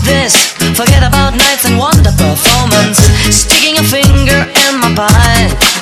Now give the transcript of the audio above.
this. Forget about nights and wonder performance. Sticking a finger in my pie.